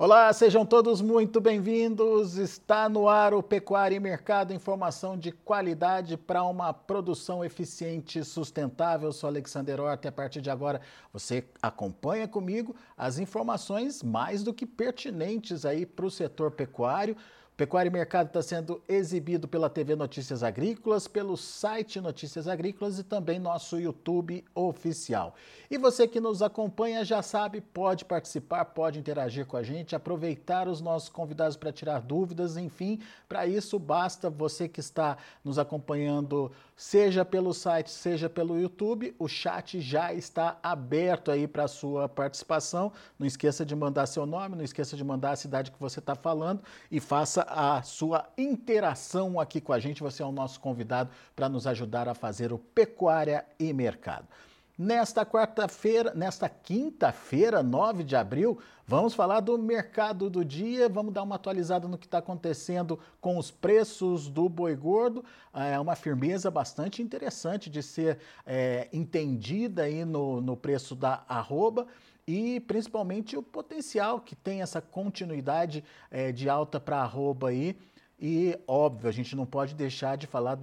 Olá, sejam todos muito bem-vindos. Está no ar o Pecuária e Mercado, informação de qualidade para uma produção eficiente e sustentável. Eu sou Alexander Horta e a partir de agora você acompanha comigo as informações mais do que pertinentes aí para o setor pecuário. Pecuária e Mercado está sendo exibido pela TV Notícias Agrícolas, pelo site Notícias Agrícolas e também nosso YouTube oficial. E você que nos acompanha já sabe, pode participar, pode interagir com a gente, aproveitar os nossos convidados para tirar dúvidas, enfim, para isso basta você que está nos acompanhando, seja pelo site, seja pelo YouTube, o chat já está aberto aí para a sua participação. Não esqueça de mandar seu nome, não esqueça de mandar a cidade que você está falando e faça a sua interação aqui com a gente. Você é o nosso convidado para nos ajudar a fazer o Pecuária e Mercado. Nesta quinta-feira, 9 de abril, vamos falar do mercado do dia, vamos dar uma atualizada no que está acontecendo com os preços do boi gordo. É uma firmeza bastante interessante de ser entendida aí no preço da arroba. E principalmente o potencial que tem essa continuidade de alta para arroba aí. E, óbvio, a gente não pode deixar de falar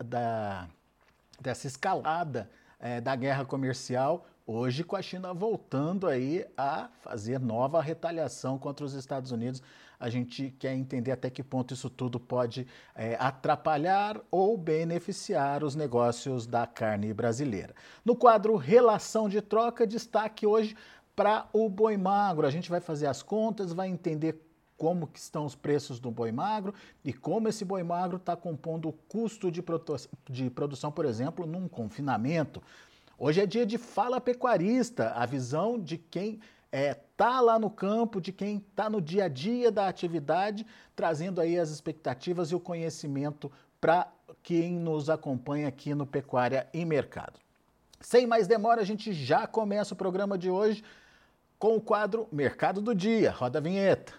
dessa escalada da guerra comercial, hoje com a China voltando aí a fazer nova retaliação contra os Estados Unidos. A gente quer entender até que ponto isso tudo pode atrapalhar ou beneficiar os negócios da carne brasileira. No quadro Relação de Troca, destaque hoje para o boi magro. A gente vai fazer as contas, vai entender como que estão os preços do boi magro e como esse boi magro está compondo o custo de produção, por exemplo, num confinamento. Hoje é dia de Fala Pecuarista, a visão de quem está lá no campo, de quem está no dia a dia da atividade, trazendo aí as expectativas e o conhecimento para quem nos acompanha aqui no Pecuária e Mercado. Sem mais demora, a gente já começa o programa de hoje com o quadro Mercado do Dia. Roda a vinheta.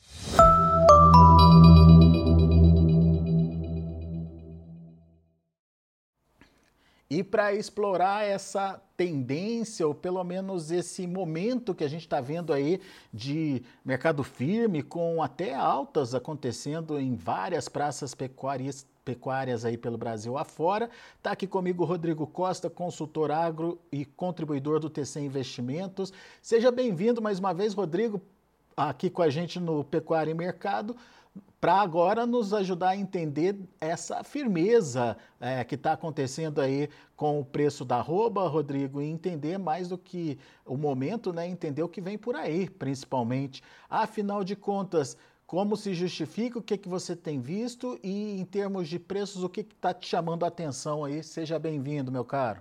E para explorar essa tendência, ou pelo menos esse momento que a gente está vendo aí de mercado firme, com até altas acontecendo em várias praças pecuárias aí pelo Brasil afora. Está aqui comigo o Rodrigo Costa, consultor agro e contribuidor do TC Investimentos. Seja bem-vindo mais uma vez, Rodrigo, aqui com a gente no Pecuária e Mercado, para agora nos ajudar a entender essa firmeza que está acontecendo aí com o preço da arroba, Rodrigo, e entender mais do que o momento, né? Entender o que vem por aí, principalmente. Afinal de contas, como se justifica, o que você tem visto e, em termos de preços, o que está te chamando a atenção aí? Seja bem-vindo, meu caro.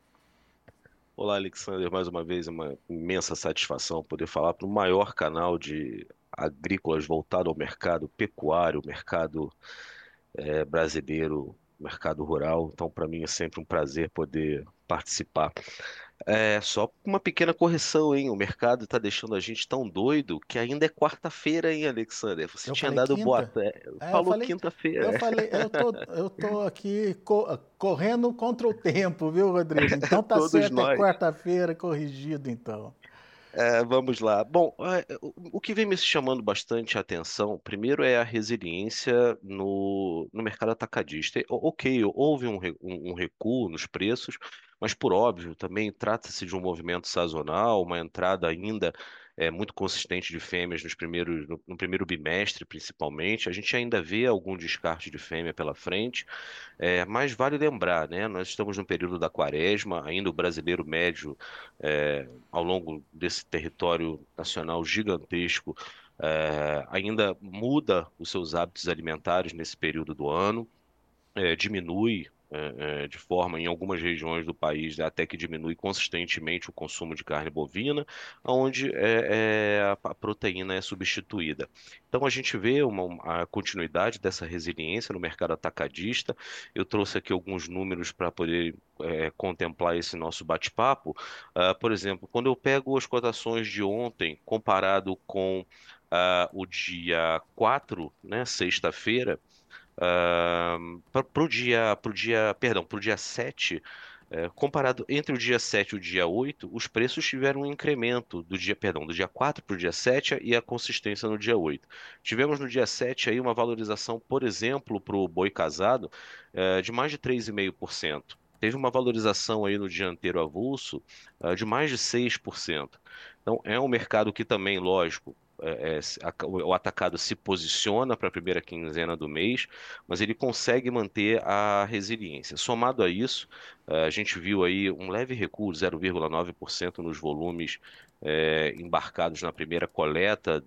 Olá, Alexander, mais uma vez é uma imensa satisfação poder falar para o maior canal de agrícolas voltado ao mercado pecuário, mercado brasileiro, mercado rural. Então, para mim é sempre um prazer poder participar. Só uma pequena correção, hein? O mercado está deixando a gente tão doido que ainda é quarta-feira, hein, Alexander? Você Eu tinha falei dado boa. quinta? Eu Falou falei, eu quinta-feira. falei, eu tô aqui correndo contra o tempo, viu, Rodrigo? Então tá Todos certo, é nós. quarta-feira, corrigido então. Vamos lá. Bom, o que vem me chamando bastante a atenção, primeiro é a resiliência no mercado atacadista. Ok, houve um recuo nos preços, mas por óbvio, também trata-se de um movimento sazonal, uma entrada ainda muito consistente de fêmeas no primeiro bimestre, principalmente. A gente ainda vê algum descarte de fêmea pela frente. Mas vale lembrar, né? Nós estamos no período da quaresma, ainda o brasileiro médio, ao longo desse território nacional gigantesco, ainda muda os seus hábitos alimentares nesse período do ano, diminui. De forma, em algumas regiões do país, até que diminui consistentemente o consumo de carne bovina, onde a proteína é substituída. Então, a gente vê a continuidade dessa resiliência no mercado atacadista. Eu trouxe aqui alguns números para poder contemplar esse nosso bate-papo. Por exemplo, quando eu pego as cotações de ontem, comparado com o dia 4, né, sexta-feira, para o dia 7, Comparado entre o dia 7 e o dia 8, os preços tiveram um incremento do dia 4 para o dia 7 e a consistência no dia 8. Tivemos no dia 7 aí uma valorização, por exemplo, para o boi casado, de mais de 3,5%. Teve uma valorização aí no dianteiro avulso, de mais de 6%. Então, é um mercado que também, lógico, o atacado se posiciona para a primeira quinzena do mês, mas ele consegue manter a resiliência. Somado a isso, a gente viu aí um leve recuo, 0,9% nos volumes embarcados na primeira coleta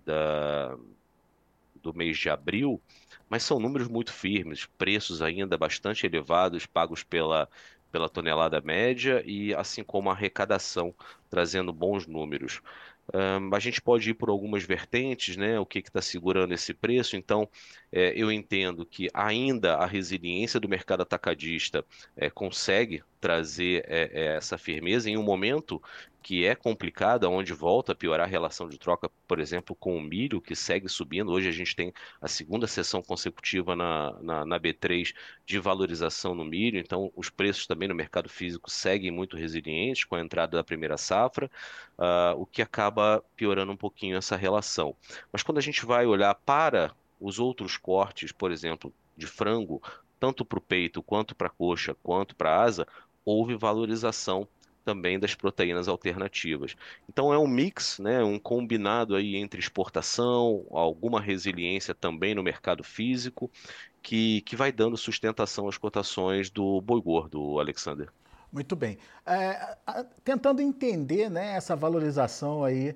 do mês de abril, mas são números muito firmes, preços ainda bastante elevados, pagos pela tonelada média e assim como a arrecadação, trazendo bons números. A gente pode ir por algumas vertentes, né? O que está segurando esse preço? Então, eu entendo que ainda a resiliência do mercado atacadista consegue trazer essa firmeza em um momento que é complicado, onde volta a piorar a relação de troca, por exemplo, com o milho, que segue subindo. Hoje a gente tem a segunda sessão consecutiva na B3 de valorização no milho, então os preços também no mercado físico seguem muito resilientes com a entrada da primeira safra, o que acaba piorando um pouquinho essa relação. Mas quando a gente vai olhar para os outros cortes, por exemplo, de frango, tanto para o peito, quanto para a coxa, quanto para a asa, houve valorização também das proteínas alternativas. Então é um mix, né, um combinado aí entre exportação, alguma resiliência também no mercado físico, que vai dando sustentação às cotações do boi gordo, Alexander. Muito bem. Tentando entender, né, essa valorização aí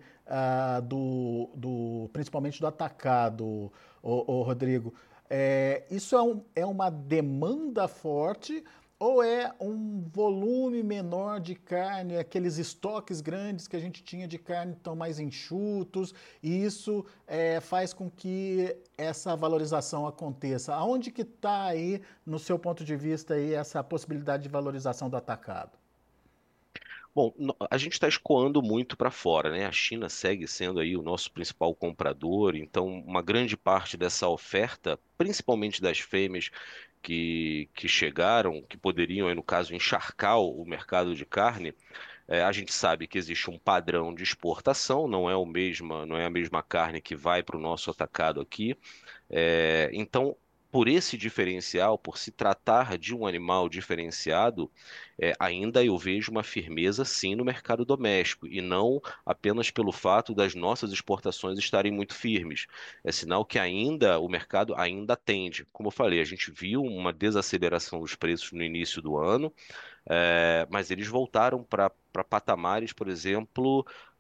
principalmente do atacado, Rodrigo, isso é uma demanda forte ou é um volume menor de carne, aqueles estoques grandes que a gente tinha de carne estão mais enxutos e isso faz com que essa valorização aconteça? Aonde que está aí, no seu ponto de vista, aí, essa possibilidade de valorização do atacado? Bom, a gente está escoando muito para fora, né? A China segue sendo aí o nosso principal comprador, então uma grande parte dessa oferta, principalmente das fêmeas que chegaram, que poderiam, aí, no caso, encharcar o mercado de carne, a gente sabe que existe um padrão de exportação, não é a mesma carne que vai para o nosso atacado aqui. Então, por esse diferencial, por se tratar de um animal diferenciado, ainda eu vejo uma firmeza sim no mercado doméstico e não apenas pelo fato das nossas exportações estarem muito firmes. É sinal que ainda o mercado ainda atende. Como eu falei, a gente viu uma desaceleração dos preços no início do ano, mas eles voltaram para patamares, por exemplo,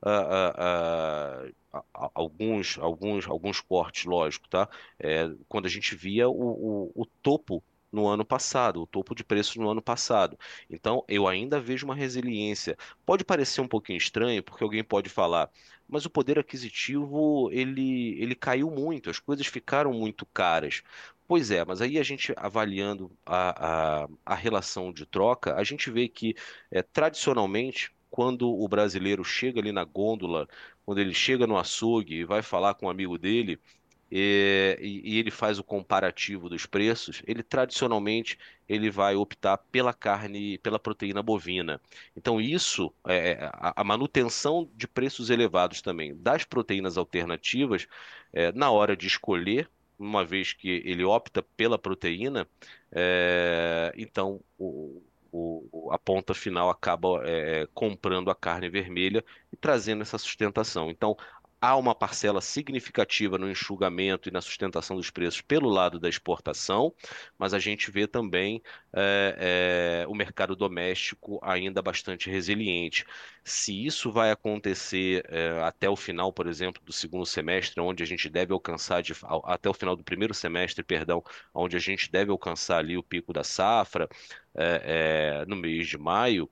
alguns cortes, lógico, tá? Quando a gente via o topo no ano passado, o topo de preço no ano passado. Então, eu ainda vejo uma resiliência. Pode parecer um pouquinho estranho, porque alguém pode falar, mas o poder aquisitivo ele caiu muito, as coisas ficaram muito caras. Pois é, mas aí a gente avaliando a relação de troca, a gente vê que tradicionalmente, quando o brasileiro chega ali na gôndola, quando ele chega no açougue e vai falar com um amigo dele, e ele faz o comparativo dos preços, ele tradicionalmente ele vai optar pela carne, pela proteína bovina. Então isso, a manutenção de preços elevados também das proteínas alternativas, na hora de escolher, uma vez que ele opta pela proteína, então a ponta final acaba comprando a carne vermelha e trazendo essa sustentação. Então, há uma parcela significativa no enxugamento e na sustentação dos preços pelo lado da exportação, mas a gente vê também o mercado doméstico ainda bastante resiliente. Se isso vai acontecer até o final, por exemplo, do segundo semestre, onde a gente deve alcançar, até o final do primeiro semestre, perdão, onde a gente deve alcançar ali o pico da safra, no mês de maio,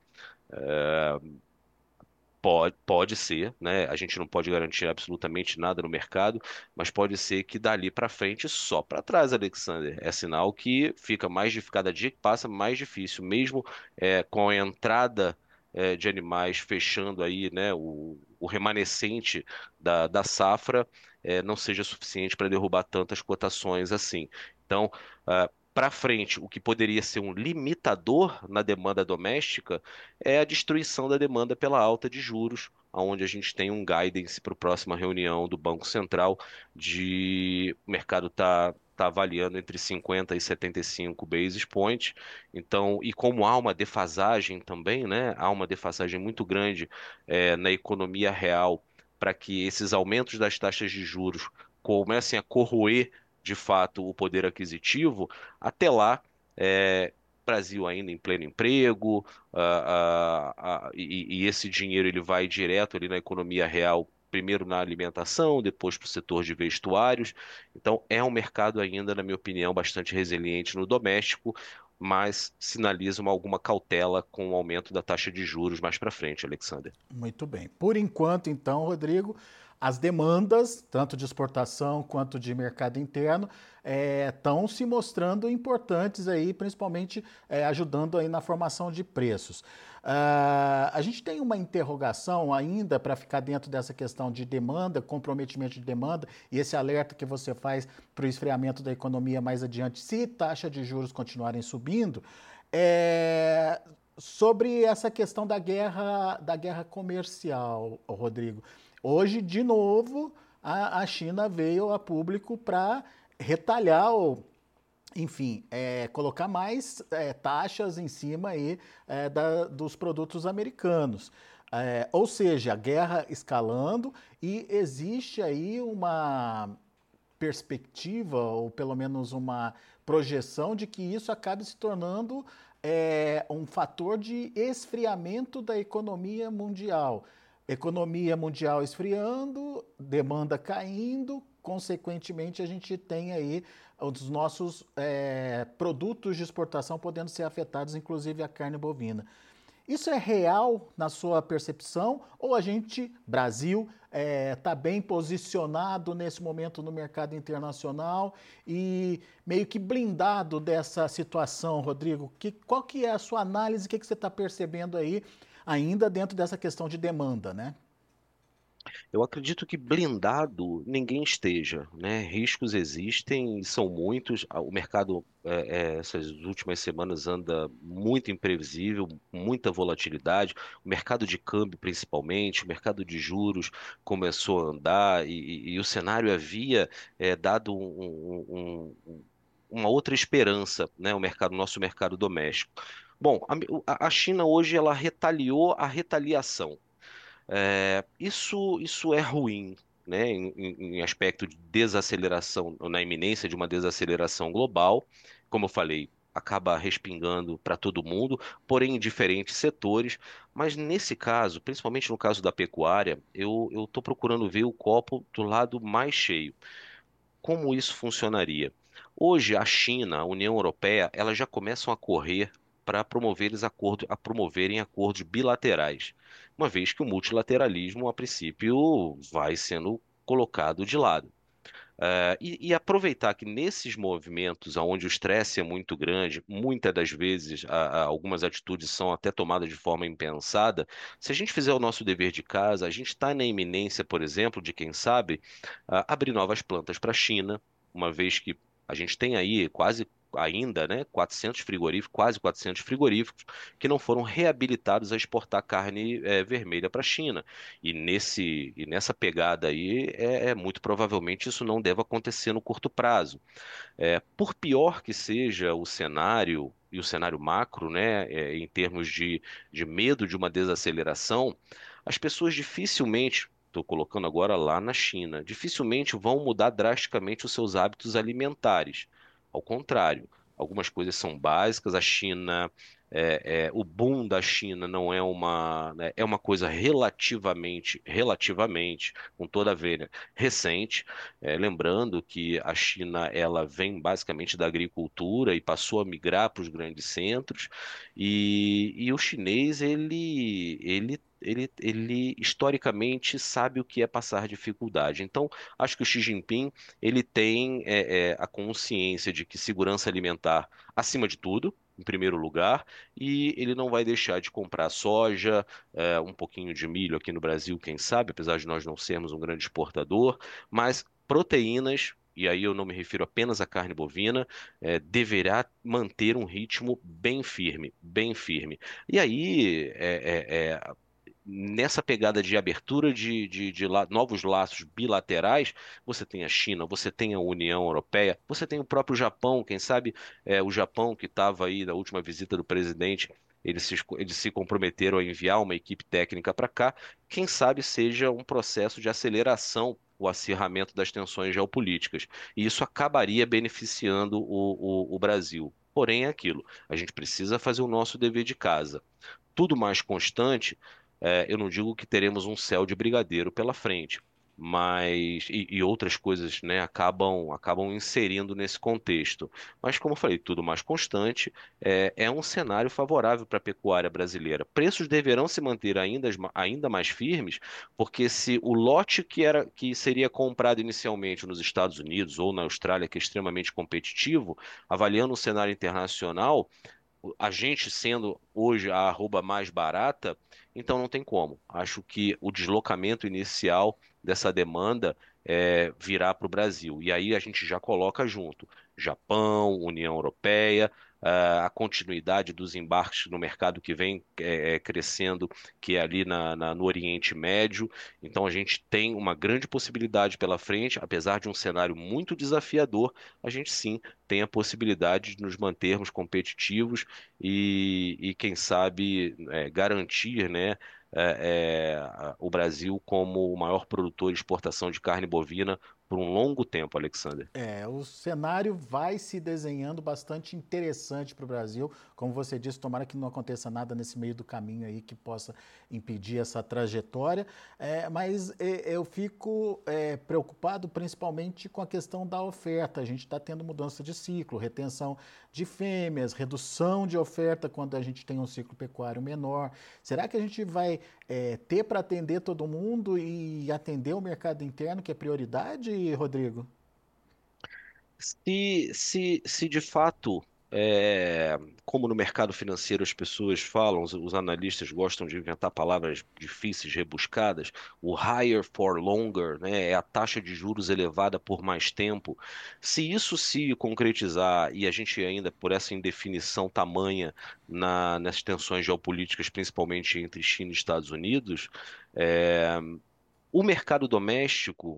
pode ser, né? A gente não pode garantir absolutamente nada no mercado, mas pode ser que dali para frente só para trás, Alexander. É sinal que fica cada dia que passa mais difícil, mesmo com a entrada de animais fechando aí, né? O remanescente da safra não seja suficiente para derrubar tantas cotações assim. Então, para frente, o que poderia ser um limitador na demanda doméstica é a destruição da demanda pela alta de juros, onde a gente tem um guidance para a próxima reunião do Banco Central de o mercado tá avaliando entre 50 e 75 basis points. Então, e como há uma defasagem também, né? Há uma defasagem muito grande na economia real para que esses aumentos das taxas de juros comecem a corroer de fato o poder aquisitivo. Até lá, é, Brasil ainda em pleno emprego, e esse dinheiro ele vai direto ali na economia real, primeiro na alimentação, depois para o setor de vestuários. Então, é um mercado ainda, na minha opinião, bastante resiliente no doméstico, mas sinaliza alguma cautela com o aumento da taxa de juros mais para frente, Alexander. Muito bem. Por enquanto, então, Rodrigo, as demandas, tanto de exportação quanto de mercado interno, estão se mostrando importantes aí, principalmente ajudando aí na formação de preços. A gente tem uma interrogação ainda para ficar dentro dessa questão de demanda, comprometimento de demanda e esse alerta que você faz para o esfriamento da economia mais adiante, se taxa de juros continuarem subindo. É, Sobre essa questão da guerra comercial, Rodrigo. Hoje, de novo, a China veio a público para retalhar ou, enfim, colocar mais taxas em cima aí, dos produtos americanos. Ou seja, a guerra escalando e existe aí uma perspectiva, ou pelo menos uma projeção de que isso acabe se tornando um fator de esfriamento da economia mundial. Economia mundial esfriando, demanda caindo, consequentemente a gente tem aí os nossos produtos de exportação podendo ser afetados, inclusive a carne bovina. Isso é real na sua percepção ou a gente, Brasil, está bem posicionado nesse momento no mercado internacional e meio que blindado dessa situação, Rodrigo? Qual que é a sua análise? O que você está percebendo aí, ainda dentro dessa questão de demanda, né? Eu acredito que blindado ninguém esteja, né? Riscos existem e são muitos. O mercado, essas últimas semanas, anda muito imprevisível, com muita volatilidade. O mercado de câmbio, principalmente, o mercado de juros começou a andar e o cenário havia dado uma outra esperança, né? O nosso mercado doméstico. Bom, a China hoje ela retaliou a retaliação. Isso é ruim, né, em aspecto de desaceleração, na iminência de uma desaceleração global. Como eu falei, acaba respingando para todo mundo, porém em diferentes setores. Mas nesse caso, principalmente no caso da pecuária, eu estou procurando ver o copo do lado mais cheio. Como isso funcionaria? Hoje, a China, a União Europeia, elas já começam a correr para promoverem acordos bilaterais, uma vez que o multilateralismo, a princípio, vai sendo colocado de lado. E aproveitar que nesses movimentos, onde o estresse é muito grande, muitas das vezes algumas atitudes são até tomadas de forma impensada. Se a gente fizer o nosso dever de casa, a gente está na iminência, por exemplo, de quem sabe abrir novas plantas para a China, uma vez que a gente tem aí quase ainda, né, 400 frigoríficos, quase 400 frigoríficos que não foram reabilitados a exportar carne vermelha para a China. E nessa pegada aí, muito provavelmente isso não deve acontecer no curto prazo. Por pior que seja o cenário, e o cenário macro, né, em termos de medo de uma desaceleração, as pessoas dificilmente, estou colocando agora lá na China, dificilmente vão mudar drasticamente os seus hábitos alimentares. Ao contrário, algumas coisas são básicas, a China. O boom da China não é né, é uma coisa relativamente, com toda a ver, né, recente. Lembrando que a China ela vem basicamente da agricultura e passou a migrar para os grandes centros, e o chinês ele historicamente sabe o que é passar dificuldade. Então, acho que o Xi Jinping ele tem a consciência de que segurança alimentar acima de tudo. Em primeiro lugar, e ele não vai deixar de comprar soja, um pouquinho de milho aqui no Brasil, quem sabe, apesar de nós não sermos um grande exportador, mas proteínas e aí eu não me refiro apenas à carne bovina, deverá manter um ritmo bem firme, bem firme. E aí, nessa pegada de abertura de novos laços bilaterais, você tem a China, você tem a União Europeia, você tem o próprio Japão, quem sabe o Japão que estava aí na última visita do presidente. Eles se comprometeram a enviar uma equipe técnica para cá. Quem sabe seja um processo de aceleração, o acirramento das tensões geopolíticas. E isso acabaria beneficiando o Brasil. Porém, é aquilo: a gente precisa fazer o nosso dever de casa. Tudo mais constante, eu não digo que teremos um céu de brigadeiro pela frente, mas e outras coisas, né, acabam inserindo nesse contexto. Mas como eu falei, tudo mais constante, é um cenário favorável para a pecuária brasileira. Preços deverão se manter ainda mais firmes, porque se o lote que seria comprado inicialmente nos Estados Unidos ou na Austrália, que é extremamente competitivo, avaliando o cenário internacional, a gente sendo hoje a arroba mais barata, então não tem como. Acho que o deslocamento inicial dessa demanda virá para o Brasil. E aí a gente já coloca junto Japão, União Europeia, a continuidade dos embarques no mercado que vem crescendo, que é ali no Oriente Médio. Então a gente tem uma grande possibilidade pela frente, apesar de um cenário muito desafiador, a gente sim tem a possibilidade de nos mantermos competitivos e quem sabe, garantir, né, o Brasil como o maior produtor de exportação de carne bovina por um longo tempo, Alexander. O cenário vai se desenhando bastante interessante para o Brasil. Como você disse, tomara que não aconteça nada nesse meio do caminho aí que possa impedir essa trajetória. Mas eu fico preocupado principalmente com a questão da oferta. A gente está tendo mudança de ciclo, retenção de fêmeas, redução de oferta quando a gente tem um ciclo pecuário menor. Será que a gente vai ter para atender todo mundo e atender o mercado interno, que é prioridade, Rodrigo? Se de fato, é, como no mercado financeiro as pessoas falam, os analistas gostam de inventar palavras difíceis, rebuscadas, o higher for longer, né, é a taxa de juros elevada por mais tempo. Se isso se concretizar e a gente ainda, por essa indefinição tamanha nas tensões geopolíticas, principalmente entre China e Estados Unidos, é, o mercado doméstico,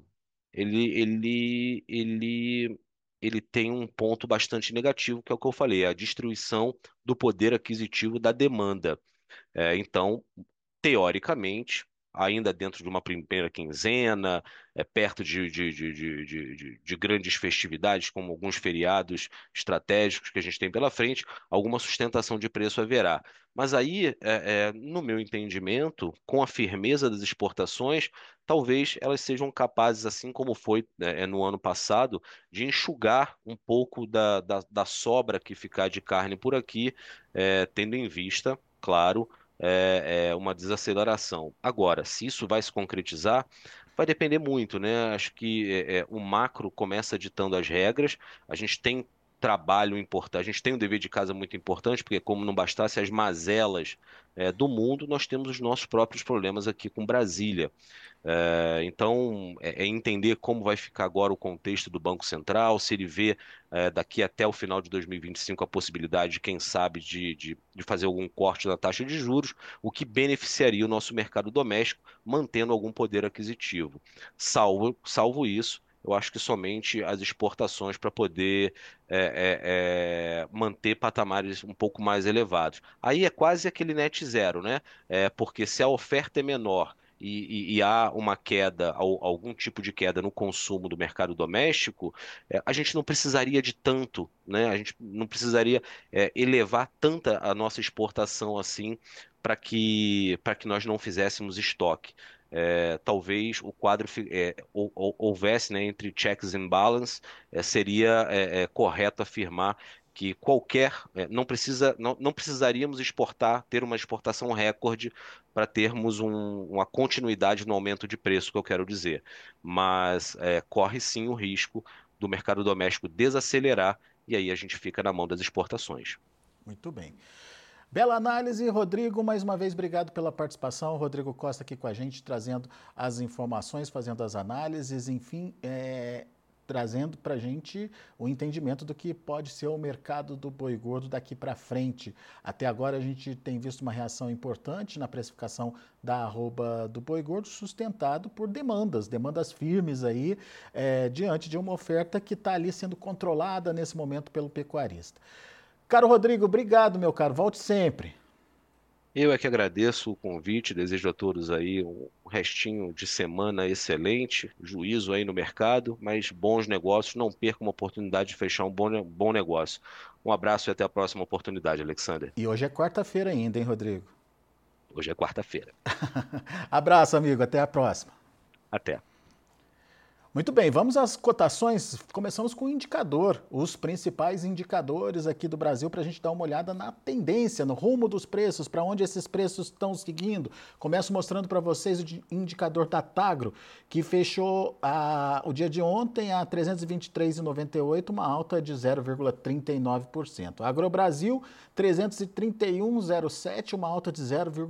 ele tem um ponto bastante negativo, que é o que eu falei, a destruição do poder aquisitivo da demanda. Então, teoricamente, ainda dentro de uma primeira quinzena, perto de grandes festividades, como alguns feriados estratégicos que a gente tem pela frente, alguma sustentação de preço haverá. Mas aí, no meu entendimento, com a firmeza das exportações, talvez elas sejam capazes, assim como foi, no ano passado, de enxugar um pouco da sobra que ficar de carne por aqui, tendo em vista, claro, uma desaceleração. Agora, se isso vai se concretizar, vai depender muito, né? Acho que o macro começa ditando as regras. A gente tem trabalho importante, a gente tem um dever de casa muito importante, porque como não bastasse as mazelas do mundo, nós temos os nossos próprios problemas aqui com Brasília. Então, é entender como vai ficar agora o contexto do Banco Central, se ele vê daqui até o final de 2025 a possibilidade, quem sabe, de fazer algum corte na taxa de juros, o que beneficiaria o nosso mercado doméstico, mantendo algum poder aquisitivo. Salvo isso, eu acho que somente as exportações para poder manter patamares um pouco mais elevados. Aí é quase aquele net zero, né? Porque se a oferta é menor e há uma queda, algum tipo de queda no consumo do mercado doméstico, a gente não precisaria de tanto, né? A gente não precisaria elevar tanta a nossa exportação assim para que nós não fizéssemos estoque. Talvez o quadro houvesse, né, entre checks and balance, seria correto afirmar que não precisaríamos ter uma exportação recorde para termos uma continuidade no aumento de preço, que eu quero dizer. Mas corre sim o risco do mercado doméstico desacelerar e aí a gente fica na mão das exportações. Muito bem. Bela análise, Rodrigo. Mais uma vez, obrigado pela participação. Rodrigo Costa aqui com a gente, trazendo as informações, fazendo as análises. Enfim, trazendo para a gente o entendimento do que pode ser o mercado do boi gordo daqui para frente. Até agora a gente tem visto uma reação importante na precificação da arroba do boi gordo, sustentado por demandas firmes aí, diante de uma oferta que está ali sendo controlada nesse momento pelo pecuarista. Caro Rodrigo, obrigado, meu caro, volte sempre. Eu é que agradeço o convite, desejo a todos aí um restinho de semana excelente, juízo aí no mercado, mas bons negócios, não perca uma oportunidade de fechar um bom negócio. Um abraço e até a próxima oportunidade, Alexander. E hoje é quarta-feira ainda, hein, Rodrigo? Hoje é quarta-feira. Abraço, amigo, até a próxima. Até. Muito bem, vamos às cotações. Começamos com o indicador, os principais indicadores aqui do Brasil para a gente dar uma olhada na tendência, no rumo dos preços, para onde esses preços estão seguindo. Começo mostrando para vocês o indicador da Tagro, que fechou o dia de ontem a 323,98, uma alta de 0,39%. Agrobrasil, 331,07, uma alta de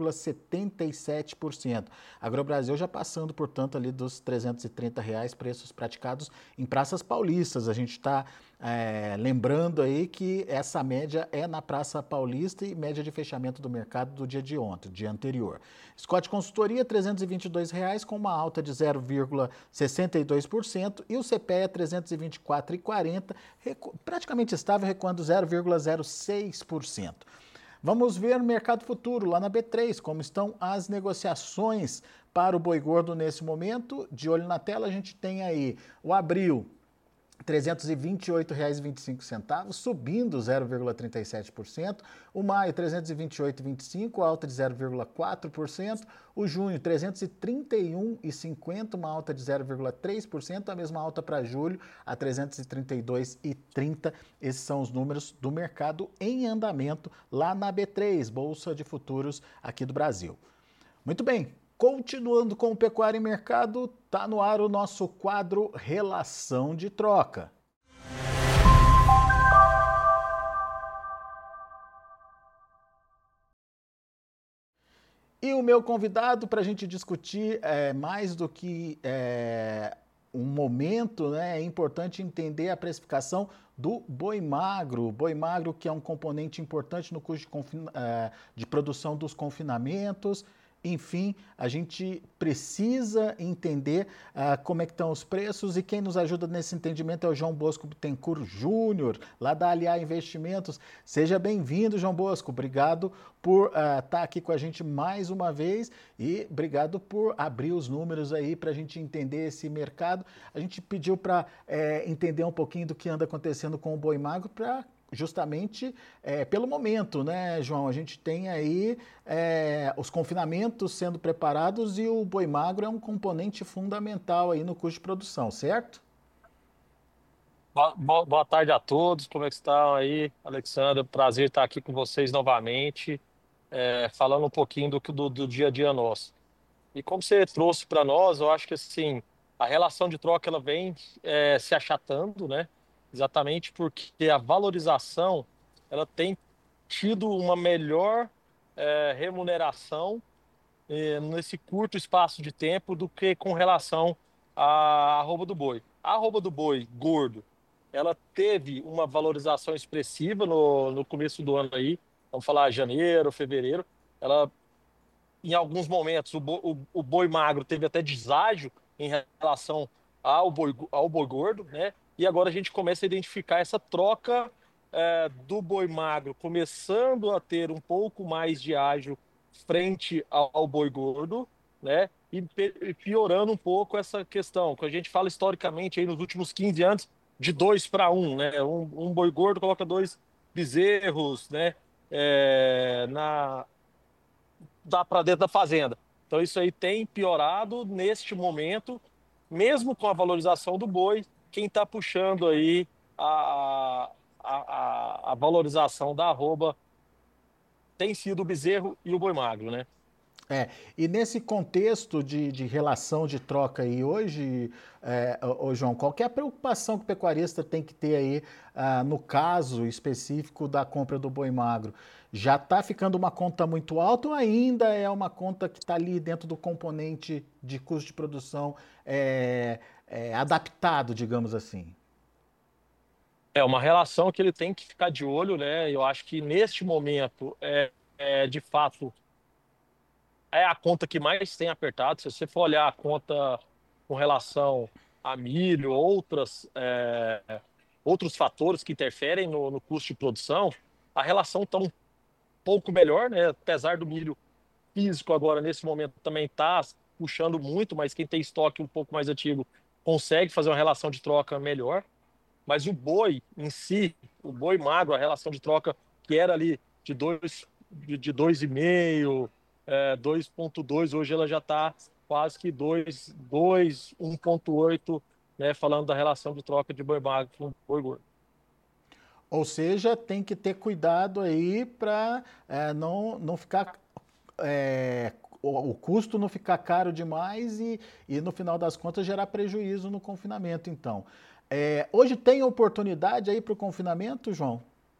0,77%. Agrobrasil já passando, portanto, ali dos R$ 330, preços praticados em praças paulistas. A gente está lembrando aí que essa média é na Praça Paulista e média de fechamento do mercado do dia de ontem, dia anterior. Scott Consultoria, R$ 322, com uma alta de 0,62%, e o CPEA, R$ 324,40, praticamente estável, recuando 0,06%. Vamos ver no mercado futuro, lá na B3, como estão as negociações para o boi gordo nesse momento. De olho na tela, a gente tem aí o abril, R$ 328,25, subindo 0,37%. O maio, R$ 328,25, alta de 0,4%. O junho, R$ 331,50, uma alta de 0,3%. A mesma alta para julho, a R$ 332,30. Esses são os números do mercado em andamento lá na B3, Bolsa de Futuros aqui do Brasil. Muito bem. Continuando com o Pecuária em Mercado, está no ar o nosso quadro Relação de Troca. E o meu convidado para a gente discutir mais do que um momento, né, é importante entender a precificação do boi magro. Boi magro, que é um componente importante no custo de produção dos confinamentos. Enfim, a gente precisa entender como é que estão os preços, e quem nos ajuda nesse entendimento é o João Bosco Bittencourt Júnior, lá da Aliar Investimentos. Seja bem-vindo, João Bosco. Obrigado por estar aqui com a gente mais uma vez e obrigado por abrir os números aí para a gente entender esse mercado. A gente pediu para entender um pouquinho do que anda acontecendo com o boi magro para justamente pelo momento, né, João? A gente tem aí os confinamentos sendo preparados e o boi magro é um componente fundamental aí no custo de produção, certo? Boa tarde a todos, como é que estão aí, Alexandre? Prazer estar aqui com vocês novamente, falando um pouquinho do dia a dia nosso. E como você trouxe para nós, eu acho que assim, a relação de troca ela vem se achatando, né? Exatamente porque a valorização ela tem tido uma melhor remuneração nesse curto espaço de tempo do que com relação à arroba do boi. A arroba do boi gordo, ela teve uma valorização expressiva no começo do ano aí, vamos falar janeiro, fevereiro. Ela, em alguns momentos, o boi magro teve até deságio em relação ao boi gordo, né? E agora a gente começa a identificar essa troca do boi magro começando a ter um pouco mais de ágio frente ao boi gordo, né? E piorando um pouco essa questão, que a gente fala historicamente aí nos últimos 15 anos de 2 para 1, né? Um boi gordo coloca 2 bezerros, né? Dá para dentro da fazenda. Então isso aí tem piorado neste momento, mesmo com a valorização do boi, quem está puxando aí a valorização da arroba tem sido o bezerro e o boi magro, né? E nesse contexto de relação de troca aí hoje, ô João, qual que é a preocupação que o pecuarista tem que ter aí, no caso específico da compra do boi magro? Já está ficando uma conta muito alta ou ainda é uma conta que está ali dentro do componente de custo de produção adaptado, digamos assim? É uma relação que ele tem que ficar de olho, né? Eu acho que neste momento, de fato, é a conta que mais tem apertado. Se você for olhar a conta com relação a milho, outros fatores que interferem no custo de produção, a relação está um pouco melhor, né? Apesar do milho físico agora, nesse momento, também está puxando muito, mas quem tem estoque um pouco mais antigo consegue fazer uma relação de troca melhor. Mas o boi em si, o boi magro, a relação de troca que era ali de 2,5, 2,2, hoje ela já está quase que 2, 1,8, né, falando da relação de troca de boi magro com boi gordo. Ou seja, tem que ter cuidado aí para não ficar o custo não ficar caro demais e no final das contas gerar prejuízo no confinamento, então. Hoje tem oportunidade aí para o confinamento, João?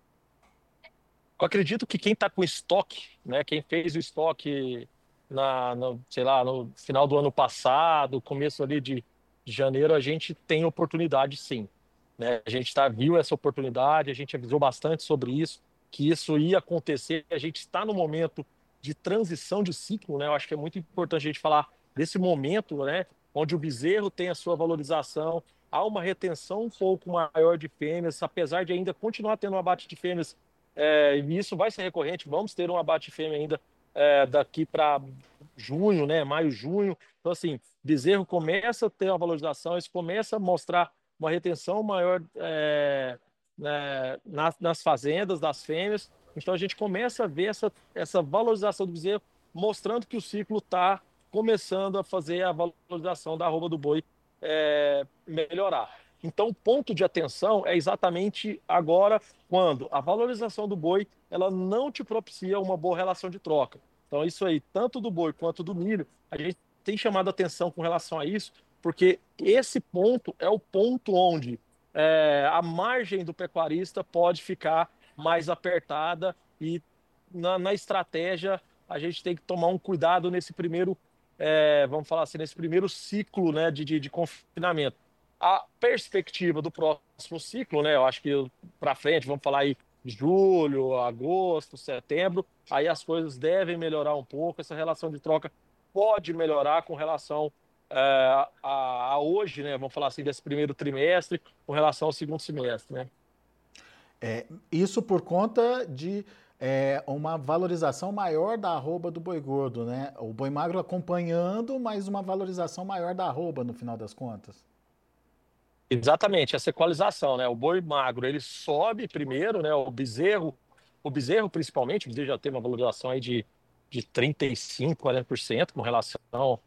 Eu acredito que quem está com estoque, né, quem fez o estoque sei lá, no final do ano passado, começo ali de janeiro, a gente tem oportunidade sim, né? A gente viu essa oportunidade, a gente avisou bastante sobre isso, que isso ia acontecer. A gente está no momento de transição de ciclo, né? Eu acho que é muito importante a gente falar desse momento, né, onde o bezerro tem a sua valorização, há uma retenção um pouco maior de fêmeas, apesar de ainda continuar tendo um abate de fêmeas, e isso vai ser recorrente. Vamos ter um abate fêmea ainda daqui para junho, né? Maio, junho. Então, assim, bezerro começa a ter uma valorização, isso começa a mostrar uma retenção maior né, nas fazendas das fêmeas. Então, a gente começa a ver essa valorização do bezerro, mostrando que o ciclo está começando a fazer a valorização da arroba do boi melhorar. Então, o ponto de atenção é exatamente agora, quando a valorização do boi ela não te propicia uma boa relação de troca. Então, isso aí, tanto do boi quanto do milho, a gente tem chamado a atenção com relação a isso, porque esse ponto é o ponto onde a margem do pecuarista pode ficar mais apertada e na estratégia a gente tem que tomar um cuidado nesse primeiro, vamos falar assim, nesse primeiro ciclo, né, de confinamento. A perspectiva do próximo ciclo, né? Eu acho que para frente, vamos falar aí de julho, agosto, setembro, aí as coisas devem melhorar um pouco. Essa relação de troca pode melhorar com relação a hoje, né? Vamos falar assim, desse primeiro trimestre, com relação ao segundo semestre, né? Isso por conta de uma valorização maior da arroba do boi gordo, né? O boi magro acompanhando, mas uma valorização maior da arroba no final das contas. Exatamente, essa equalização, né? O boi magro, ele sobe primeiro, né? O bezerro principalmente, o bezerro já teve uma valorização aí de 35, 40% com relação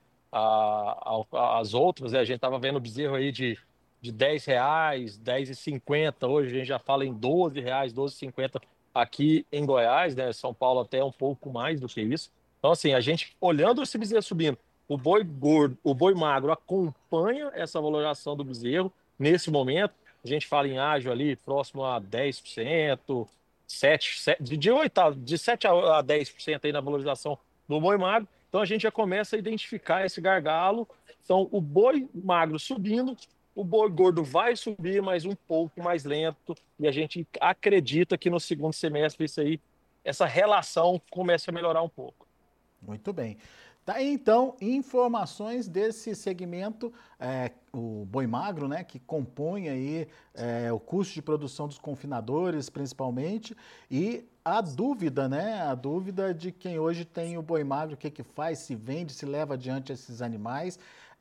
às outras, né? A gente estava vendo o bezerro aí de R$ 10, 10,50, hoje a gente já fala em R$ 12, 12,50 aqui em Goiás, né? São Paulo até um pouco mais do que isso. Então, assim, a gente olhando esse bezerro subindo, o boi gordo, o boi magro acompanha essa valorização do bezerro. Nesse momento, a gente fala em ágio ali próximo a 10%, 7, de 7 a 10% aí na valorização do boi magro. Então a gente já começa a identificar esse gargalo. Então o boi magro subindo, o boi gordo vai subir, mas um pouco mais lento. E a gente acredita que no segundo semestre essa relação comece a melhorar um pouco. Muito bem. Tá aí, então, informações desse segmento, o boi magro, né, que compõe aí o custo de produção dos confinadores, principalmente, e a dúvida, né, a dúvida de quem hoje tem o boi magro, o que que faz, se vende, se leva adiante esses animais,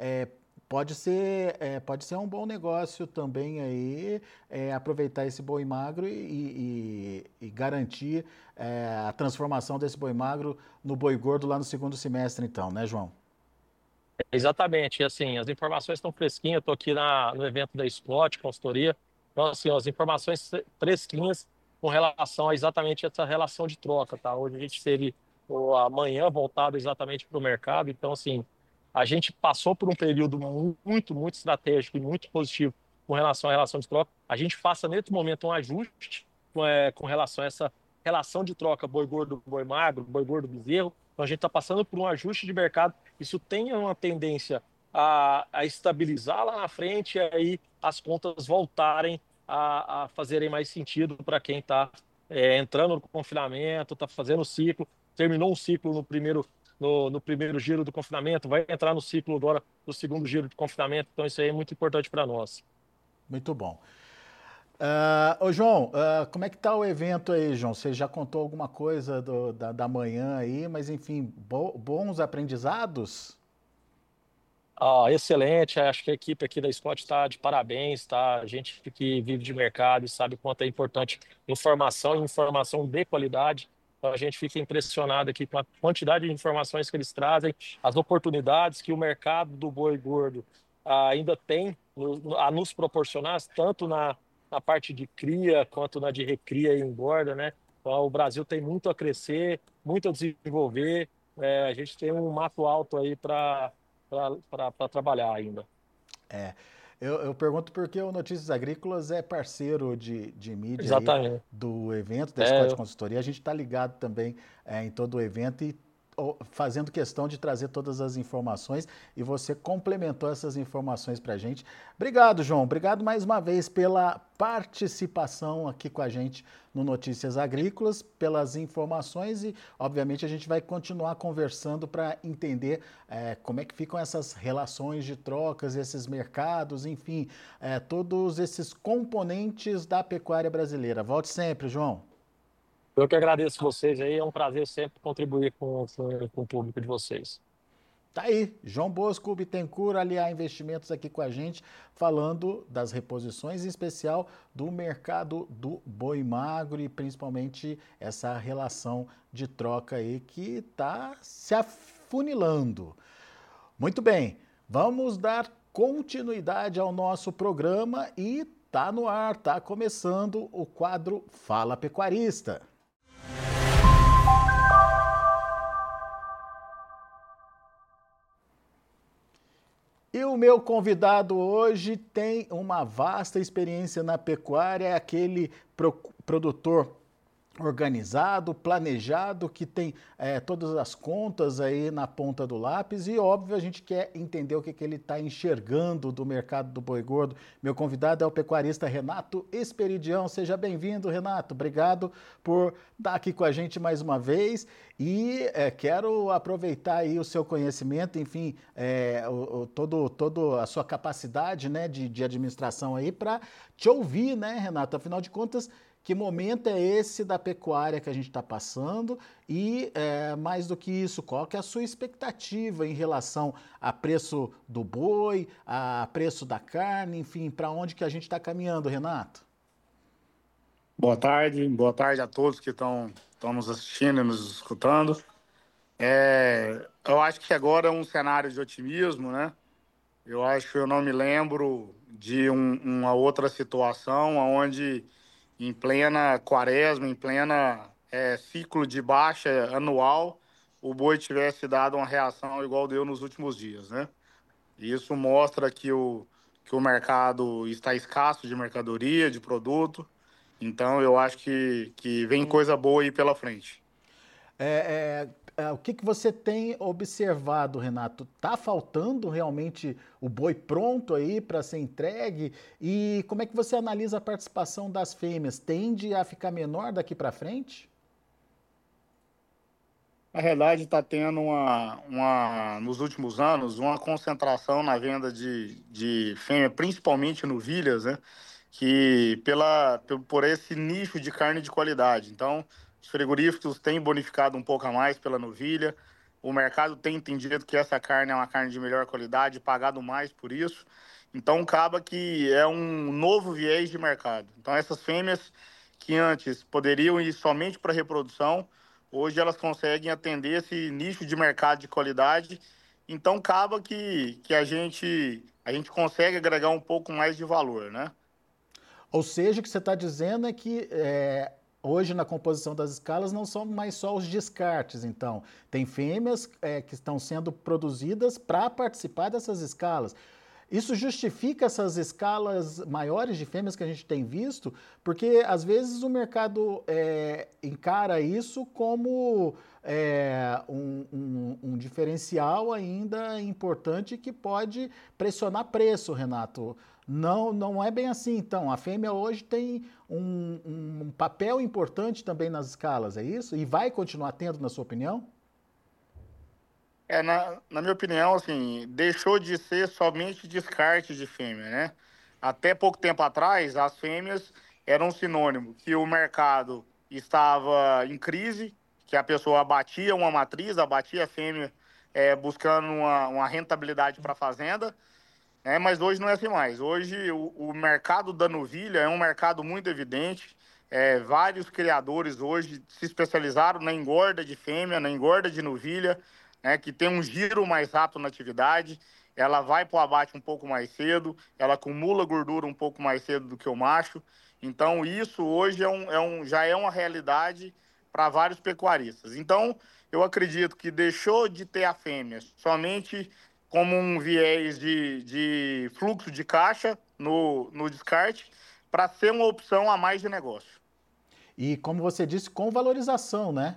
pode ser um bom negócio também aí, aproveitar esse boi magro e garantir a transformação desse boi magro no boi gordo lá no segundo semestre, então, né, João? Exatamente, e assim, as informações estão fresquinhas, eu estou aqui no evento da Spot, consultoria, então assim, as informações fresquinhas com relação a exatamente essa relação de troca, tá? Hoje a gente teve amanhã voltado exatamente para o mercado, então assim, a gente passou por um período muito, muito estratégico e muito positivo com relação à relação de troca. A gente passa nesse momento um ajuste com relação a essa relação de troca boi gordo, boi magro, boi gordo, bezerro, então a gente está passando por um ajuste de mercado. Isso tem uma tendência a estabilizar lá na frente e aí as contas voltarem a fazerem mais sentido para quem está entrando no confinamento, está fazendo o ciclo, terminou um ciclo no primeiro giro do confinamento, vai entrar no ciclo agora do segundo giro de confinamento, então isso aí é muito importante para nós. Muito bom. Ô João, como é que tá o evento aí, João? Você já contou alguma coisa da manhã aí, mas enfim, bons aprendizados? Excelente, acho que a equipe aqui da Scott está de parabéns, tá? A gente que vive de mercado e sabe quanto é importante informação e informação de qualidade. Então a gente fica impressionado aqui com a quantidade de informações que eles trazem, as oportunidades que o mercado do boi gordo ainda tem a nos proporcionar, tanto na parte de cria quanto na de recria e engorda, né? Então, o Brasil tem muito a crescer, muito a desenvolver. A gente tem um mato alto aí para trabalhar ainda. É, eu pergunto porque o Notícias Agrícolas é parceiro de mídia aí Exatamente. do evento, da Scott É, Consultoria. A gente está ligado também em todo o evento e fazendo questão de trazer todas as informações e você complementou essas informações para a gente. Obrigado, João. Obrigado mais uma vez pela participação aqui com a gente no Notícias Agrícolas, pelas informações e, obviamente, a gente vai continuar conversando para entender como é que ficam essas relações de trocas, esses mercados, enfim, todos esses componentes da pecuária brasileira. Volte sempre, João. eu que agradeço vocês aí, é um prazer sempre contribuir com o público de vocês. Tá aí, João Bosco Bittencourt, Aliar Investimentos aqui com a gente, falando das reposições, em especial do mercado do boi magro e principalmente essa relação de troca aí que está se afunilando. Muito bem, vamos dar continuidade ao nosso programa e tá no ar, tá começando o quadro Fala Pecuarista. E o meu convidado hoje tem uma vasta experiência na pecuária, é aquele produtor organizado, planejado, que tem todas as contas aí na ponta do lápis e, óbvio, a gente quer entender o que ele está enxergando do mercado do boi gordo. Meu convidado é o pecuarista Renato Esperidião. Seja bem-vindo, Renato. Obrigado por estar aqui com a gente mais uma vez e quero aproveitar aí o seu conhecimento, enfim, toda a sua capacidade, né, de administração aí para te ouvir, né, Renato? Afinal de contas, que momento é esse da pecuária que a gente está passando e, mais do que isso, qual que é a sua expectativa em relação a preço do boi, a preço da carne, enfim, para onde que a gente está caminhando, Renato? Boa tarde a todos que estão nos assistindo e nos escutando. Eu acho que agora é um cenário de otimismo, né? Eu acho que eu não me lembro de uma outra situação onde em plena quaresma, em plena ciclo de baixa anual, o boi tivesse dado uma reação igual deu nos últimos dias, né? E isso mostra que o mercado está escasso de mercadoria, de produto. Então, eu acho que vem coisa boa aí pela frente. O que você tem observado, Renato? Tá faltando realmente o boi pronto aí para ser entregue? E como é que você analisa a participação das fêmeas? Tende a ficar menor daqui para frente? Na realidade, está tendo nos últimos anos, uma concentração na venda de fêmea, principalmente novilhas, né? Que por esse nicho de carne de qualidade. Então, os frigoríficos têm bonificado um pouco a mais pela novilha, o mercado tem entendido que essa carne é uma carne de melhor qualidade, pagado mais por isso. Então, acaba que é um novo viés de mercado. Então, essas fêmeas que antes poderiam ir somente para reprodução, hoje elas conseguem atender esse nicho de mercado de qualidade. Então, acaba que a gente consegue agregar um pouco mais de valor, né? Ou seja, o que você está dizendo é que hoje na composição das escalas não são mais só os descartes, então. Tem fêmeas que estão sendo produzidas para participar dessas escalas. Isso justifica essas escalas maiores de fêmeas que a gente tem visto, porque às vezes o mercado encara isso como um diferencial ainda importante que pode pressionar preço, Renato. Não, não é bem assim, então. A fêmea hoje tem um papel importante também nas escalas, é isso? E vai continuar tendo, na sua opinião? Na minha opinião, assim, deixou de ser somente descarte de fêmea, né? Até pouco tempo atrás, as fêmeas eram um sinônimo que o mercado estava em crise, que a pessoa abatia uma matriz, abatia a fêmea, buscando uma rentabilidade para a fazenda, né? Mas hoje não é assim mais. Hoje o mercado da novilha é um mercado muito evidente. Vários criadores hoje se especializaram na engorda de fêmea, na engorda de novilha, né, que tem um giro mais rápido na atividade. Ela vai para o abate um pouco mais cedo, ela acumula gordura um pouco mais cedo do que o macho. Então, isso hoje já é uma realidade para vários pecuaristas. Então, eu acredito que deixou de ter a fêmea somente como um viés de fluxo de caixa no descarte, para ser uma opção a mais de negócio. E como você disse, com valorização, né?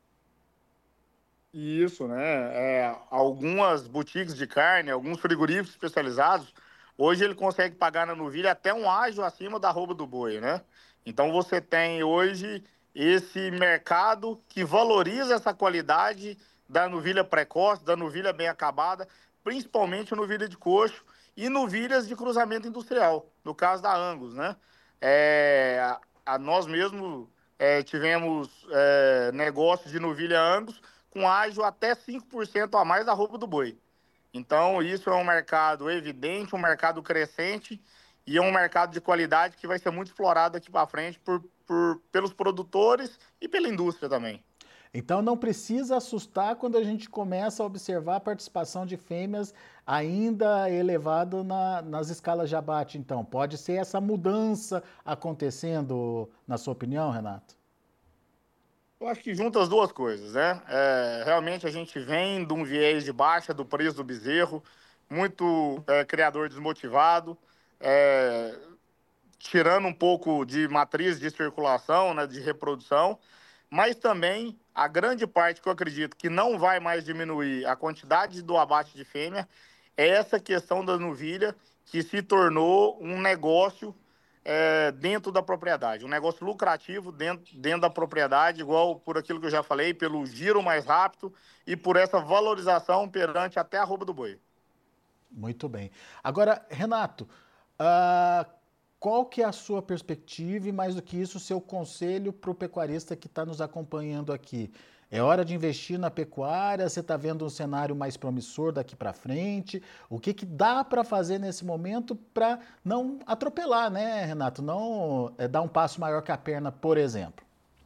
Isso, né? Algumas boutiques de carne, alguns frigoríficos especializados, hoje ele consegue pagar na novilha até um ágio acima da arroba do boi, né? Então você tem hoje esse mercado que valoriza essa qualidade da novilha precoce, da novilha bem acabada, principalmente novilha de coxo e novilhas de cruzamento industrial, no caso da Angus, né? Nós mesmos tivemos negócios de novilha Angus com ágio até 5% a mais da roupa do boi. Então, isso é um mercado evidente, um mercado crescente e é um mercado de qualidade que vai ser muito explorado aqui para frente pelos produtores e pela indústria também. Então não precisa assustar quando a gente começa a observar a participação de fêmeas ainda elevada nas escalas de abate. Então, pode ser essa mudança acontecendo, na sua opinião, Renato? Eu acho que junta as duas coisas, né? Realmente a gente vem de um viés de baixa do preço do bezerro, muito criador desmotivado, é, tirando um pouco de matriz de circulação, né, de reprodução, mas também a grande parte que eu acredito que não vai mais diminuir a quantidade do abate de fêmea é essa questão da novilha, que se tornou um negócio dentro da propriedade, um negócio lucrativo dentro da propriedade, igual por aquilo que eu já falei, pelo giro mais rápido e por essa valorização perante até a arroba do boi. Muito bem. Agora, Renato, qual que é a sua perspectiva e, mais do que isso, o seu conselho para o pecuarista que está nos acompanhando aqui? É hora de investir na pecuária? Você está vendo um cenário mais promissor daqui para frente? O que dá para fazer nesse momento para não atropelar, né, Renato? Não dar um passo maior que a perna, por exemplo.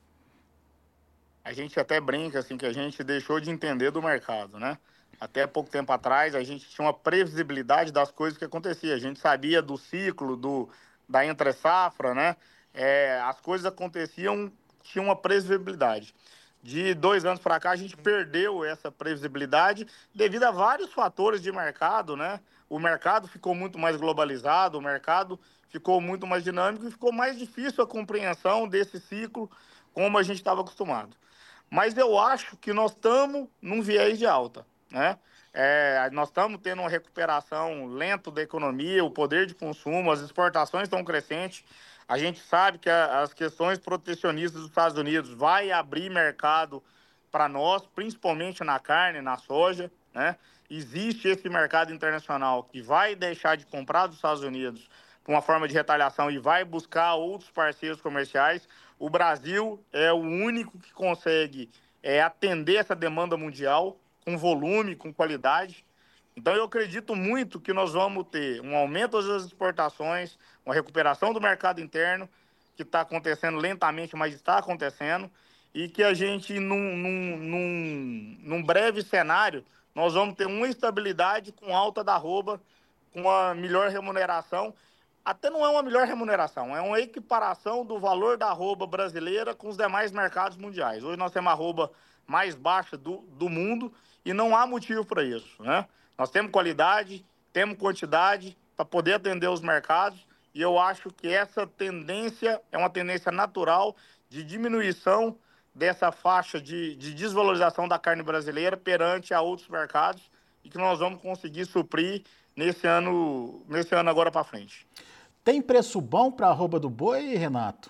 A gente até brinca assim que a gente deixou de entender do mercado, né? Até pouco tempo atrás, a gente tinha uma previsibilidade das coisas que aconteciam. A gente sabia do ciclo, da entre-safra, né? As coisas aconteciam, tinha uma previsibilidade. De 2 anos para cá, a gente perdeu essa previsibilidade devido a vários fatores de mercado, né? O mercado ficou muito mais globalizado, o mercado ficou muito mais dinâmico e ficou mais difícil a compreensão desse ciclo como a gente estava acostumado. Mas eu acho que nós estamos num viés de alta, né? Nós estamos tendo uma recuperação lenta da economia, o poder de consumo, as exportações estão crescentes. A gente sabe que as questões protecionistas dos Estados Unidos vai abrir mercado para nós, principalmente na carne, na soja, né? Existe esse mercado internacional que vai deixar de comprar dos Estados Unidos por uma forma de retaliação e vai buscar outros parceiros comerciais. O Brasil é o único que consegue atender essa demanda mundial com volume, com qualidade. Então, eu acredito muito que nós vamos ter um aumento das exportações, uma recuperação do mercado interno, que está acontecendo lentamente, mas está acontecendo, e que a gente, num breve cenário, nós vamos ter uma estabilidade com alta da arroba, com uma melhor remuneração. Até não é uma melhor remuneração, é uma equiparação do valor da arroba brasileira com os demais mercados mundiais. Hoje nós temos a arroba mais baixa do mundo e não há motivo para isso, né? Nós temos qualidade, temos quantidade para poder atender os mercados, e eu acho que essa tendência é uma tendência natural de diminuição dessa faixa de desvalorização da carne brasileira perante a outros mercados, e que nós vamos conseguir suprir nesse ano agora para frente. Tem preço bom para a arroba do boi, Renato?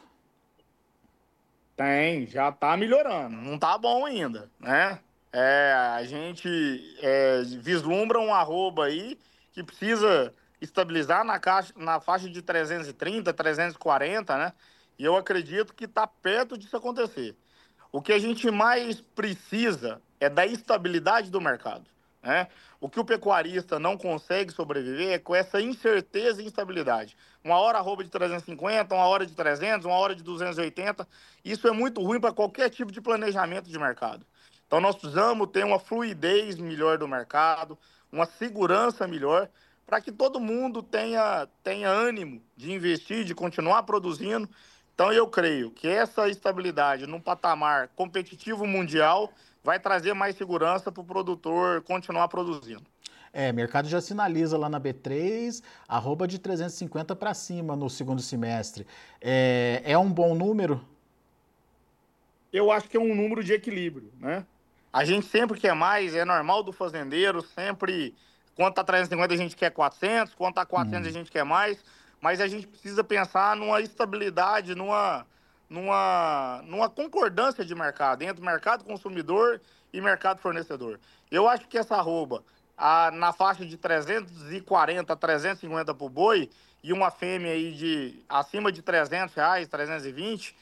Tem, já está melhorando, não está bom ainda, né? A gente vislumbra um arroba aí que precisa estabilizar na faixa de 330, 340, né? E eu acredito que está perto disso acontecer. O que a gente mais precisa é da estabilidade do mercado, né? O que o pecuarista não consegue sobreviver é com essa incerteza e instabilidade. Uma hora arroba de 350, uma hora de 300, uma hora de 280. Isso é muito ruim para qualquer tipo de planejamento de mercado. Então nós precisamos ter uma fluidez melhor do mercado, uma segurança melhor, para que todo mundo tenha ânimo de investir, de continuar produzindo. Então eu creio que essa estabilidade num patamar competitivo mundial vai trazer mais segurança para o produtor continuar produzindo. Mercado já sinaliza lá na B3, arroba de 350 para cima no segundo semestre. É um bom número? Eu acho que é um número de equilíbrio, né? A gente sempre quer mais, é normal do fazendeiro, sempre, quando está 350 a gente quer 400, quando está 400 a gente quer mais, mas a gente precisa pensar numa estabilidade, numa concordância de mercado, entre mercado consumidor e mercado fornecedor. Eu acho que essa arroba, na faixa de 340, 350 por boi, e uma fêmea aí de acima de R$300, 320,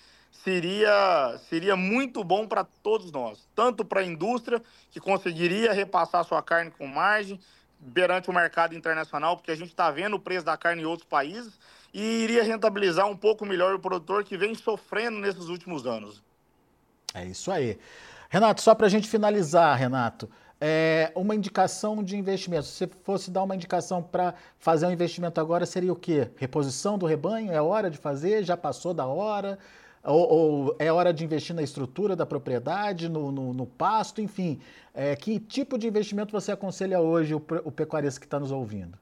seria muito bom para todos nós, tanto para a indústria, que conseguiria repassar sua carne com margem perante o mercado internacional, porque a gente está vendo o preço da carne em outros países, e iria rentabilizar um pouco melhor o produtor que vem sofrendo nesses últimos anos. É isso aí. Renato, só para a gente finalizar, Renato, uma indicação de investimento. Se você fosse dar uma indicação para fazer um investimento agora, seria o quê? Reposição do rebanho? É hora de fazer? Já passou da hora? Ou é hora de investir na estrutura da propriedade, no pasto, enfim. Que tipo de investimento você aconselha hoje o pecuarista que está nos ouvindo?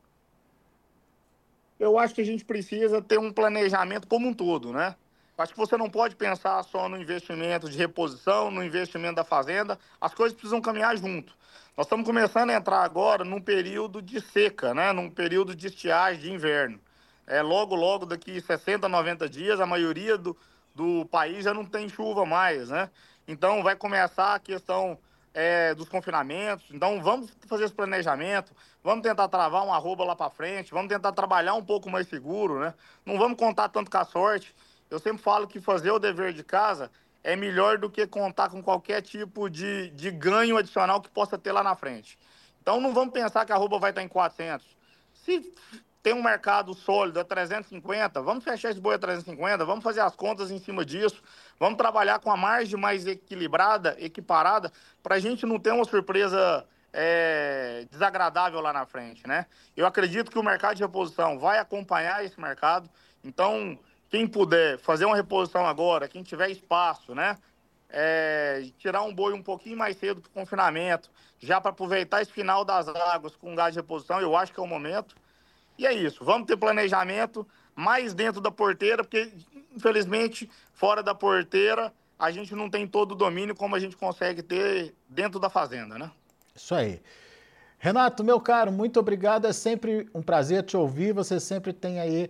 Eu acho que a gente precisa ter um planejamento como um todo, né? Acho que você não pode pensar só no investimento de reposição, no investimento da fazenda. As coisas precisam caminhar junto. Nós estamos começando a entrar agora num período de seca, né? Num período de estiagem, de inverno. Logo, daqui 60, 90 dias, a maioria do país já não tem chuva mais, né? Então vai começar a questão dos confinamentos. Então vamos fazer esse planejamento, vamos tentar travar uma arroba lá para frente, vamos tentar trabalhar um pouco mais seguro, né? Não vamos contar tanto com a sorte. Eu sempre falo que fazer o dever de casa é melhor do que contar com qualquer tipo de ganho adicional que possa ter lá na frente. Então não vamos pensar que a arroba vai estar em 400. Se tem um mercado sólido a 350, vamos fechar esse boi a 350, vamos fazer as contas em cima disso, vamos trabalhar com a margem mais equilibrada, equiparada, para a gente não ter uma surpresa desagradável lá na frente, né? Eu acredito que o mercado de reposição vai acompanhar esse mercado, então quem puder fazer uma reposição agora, quem tiver espaço, né? Tirar um boi um pouquinho mais cedo para o confinamento, já para aproveitar esse final das águas com gás de reposição, eu acho que é o momento. E é isso, vamos ter planejamento mais dentro da porteira, porque, infelizmente, fora da porteira, a gente não tem todo o domínio como a gente consegue ter dentro da fazenda, né? Isso aí. Renato, meu caro, muito obrigado. É sempre um prazer te ouvir. Você sempre tem aí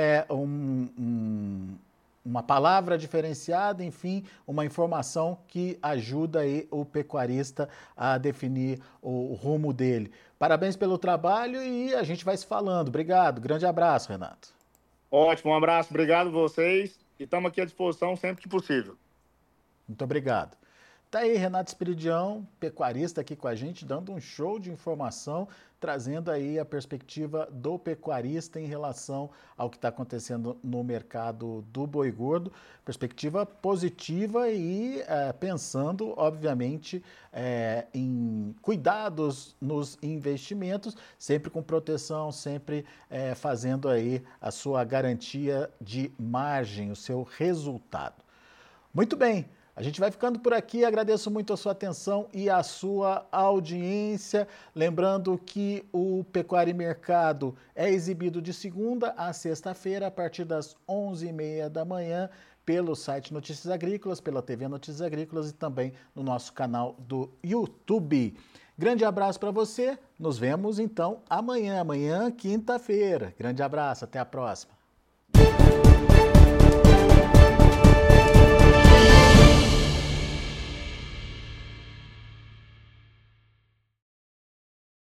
uma palavra diferenciada, enfim, uma informação que ajuda aí o pecuarista a definir o rumo dele. Parabéns pelo trabalho e a gente vai se falando. Obrigado. Grande abraço, Renato. Ótimo, um abraço. Obrigado a vocês e estamos aqui à disposição sempre que possível. Muito obrigado. Tá aí Renato Esperidião, pecuarista aqui com a gente, dando um show de informação, trazendo aí a perspectiva do pecuarista em relação ao que está acontecendo no mercado do boi gordo, perspectiva positiva e pensando, obviamente, em cuidados nos investimentos, sempre com proteção, sempre fazendo aí a sua garantia de margem, o seu resultado. Muito bem. A gente vai ficando por aqui, agradeço muito a sua atenção e a sua audiência. Lembrando que o Pecuária e Mercado é exibido de segunda a sexta-feira, a partir das 11h30 da manhã, pelo site Notícias Agrícolas, pela TV Notícias Agrícolas e também no nosso canal do YouTube. Grande abraço para você, nos vemos então amanhã, quinta-feira. Grande abraço, até a próxima.